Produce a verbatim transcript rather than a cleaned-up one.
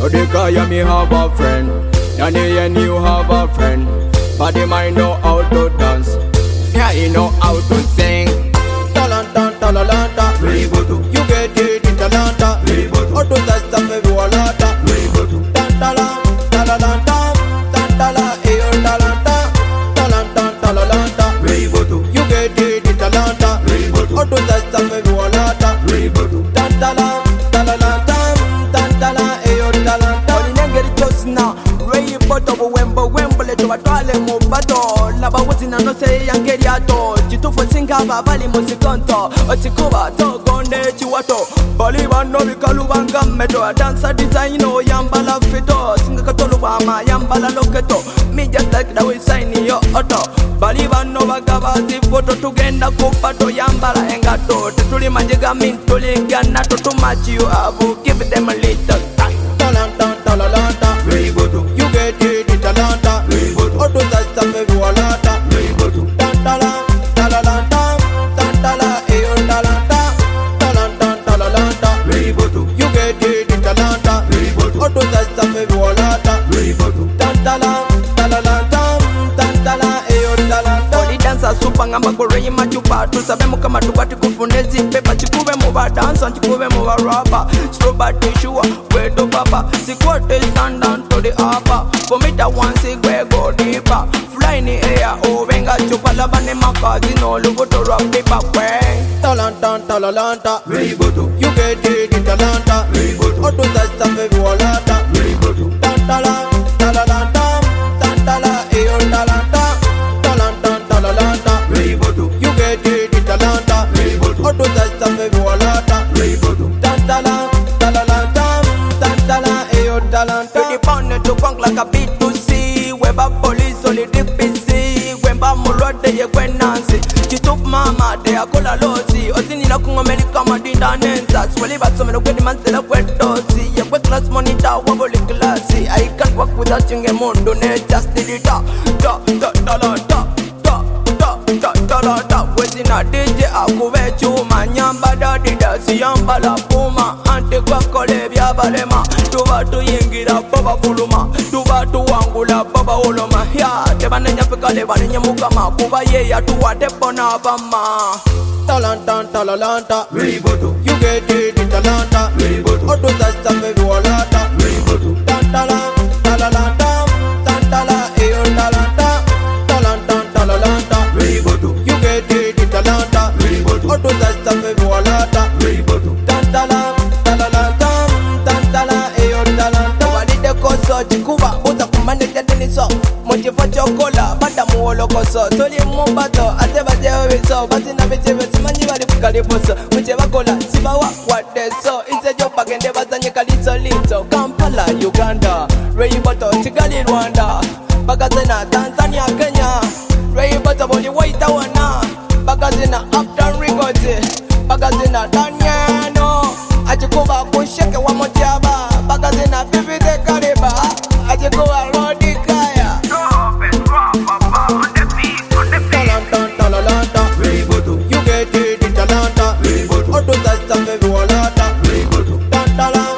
So the guy me have a friend, and the end you have a friend. But the mind know how to dance, yeah, he know how to sing. Talanta, talanta, you get it in talanta. How to that stuff every walata. Tantala, talalanta, tantala, ayo talanta. Talanta, talalanta, you get it in talanta. How to that stuff every walata. Tantala, talalanta, tantala, ayo talanta. Oli nengeri tosna, Ray Boto, Wembo, Wemble, to a toilet, Mobato, Labawazina, no say, and Geriato, Chitufa Singa, Bali Musiconto, Ochikuba, Togonde, Chiwato, Bolivan, Novi Kalubanga, Meto, a dancer design, no Yambala Fito, Singakatolubama, Yambala Loketo, me just like the way signing your auto. Balivan Nova Gavazi, photo to Genda, Kopato, Yambala, and Gato, Tuli Majiga, Mintuli, Ganato, too much you have, give them a little time. Talanta, talanta, you get it in talanta. How to that stuff every walata. Tantala, talalanta, tantala, ayo talanta. Talanta, talalanta, you get it in talanta. How to that stuff every walata. Tantala, talalanta, tantala, ayo talanta. Odi dansa supanga magore machupa. Tu sabemo kama tubati kufunezi pepa. Chikuve muba dansa, chikuve muba rapa. Stroba tishua, wedo papa. Sikote stand down to the upper. For me that one sig we go deeper. Fly in the air, oh venga chupa labane makazi no lugo to rock the back way. Talanta, talalanta, you get it in talanta. How to that stuff every walata. Tantala, talalanta, tantala, ayo talanta. Talanta, talalanta, you get it in talanta. How to that stuff every walata. Tantala, talalanta, tantala, ayo talanta. You depend to funk like a beat to see. Weba police only D P C. Wemba mulode ye kwen nansi. Chitup mama de akola losi. Osini na kungomeli kama dinda nenza. Swali batsome no kweni mansela kwetosi. Ye kwe class monitor waboli klasi. I can't work without you ngemondo ne just did it da da da da da da da da da da da. Wezina D J akuwe chuma nyamba da dida siyamba la puma. Ante kwa kole bya balema. Tuba tuyingira baba fuluma. Tuba tuwangula baba oloma. Ya tebane nyafika lebane nyamukama. Kuba ye ya tuwa tepona bama. Talanta, talalanta, you get it in talanta. How to that stuff every walata. Tantala, talalanta, tantala, ayo talanta. Talanta, talalanta, you get it in talanta. How to that stuff every walata. Tantala, talalanta, tantala, ayo talanta. Wali de koso chikuba uza kumane jadini so. Mojifa chokola bada muolo koso. Toli mumbato ateba jewe so. Basi na vijeve simanyi wali kukalibuso. Mujeva kola sibawa wade so. Inse jopa gende bazanye kaliso liso. Kampala Uganda, Ray Boto Kigali Rwanda. Bagazina Tanzania Kenya. Ray Boto boli waita wana. Bagazina Uptown Rigoti. Bagazina Danyano. Ajikuba kusheke wa mojaba. Bagazina Bibide Kariba. Ajikuba Rodi Kaya. Talanta, talalanta, you get it in talanta. How to that stuff every walata. Tantala.